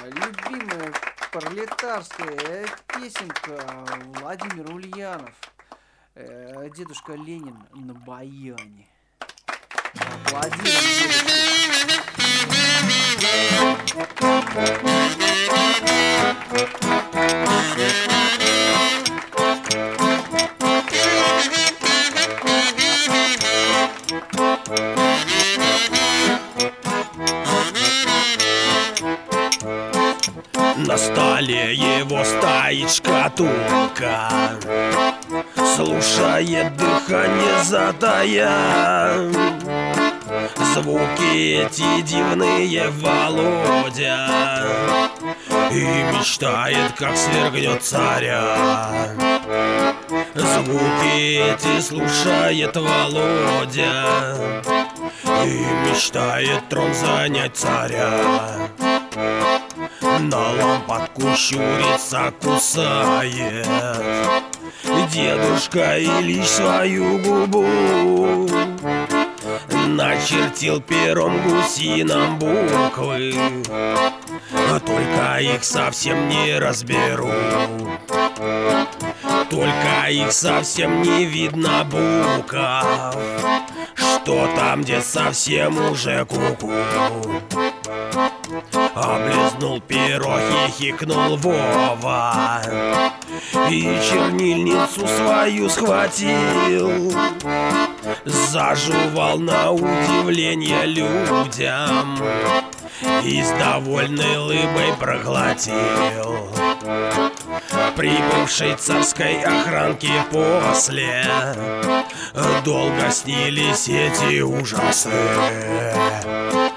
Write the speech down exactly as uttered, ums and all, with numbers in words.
любимая пролетарская песенка Владимир Ульянов. Э, Дедушка Ленин на баяне. Аплодируем На столе его стоит шкатулка, слушает дыхание затая. Звуки эти дивные Володя и мечтает, как свергнет царя. Звуки эти слушает Володя и мечтает трон занять царя. На лампадку щурится, кусает дедушка Ильич свою губу. Начертил пером гусином буквы, только их совсем не разберу. Только их совсем не видно букв, что там, где совсем уже куку. Облизнул перо, хихикнул Вова и чернильницу свою схватил. Зажевал на удивление людям и с довольной улыбой проглотил. Прибывшей царской охранке после долго снились эти ужасы.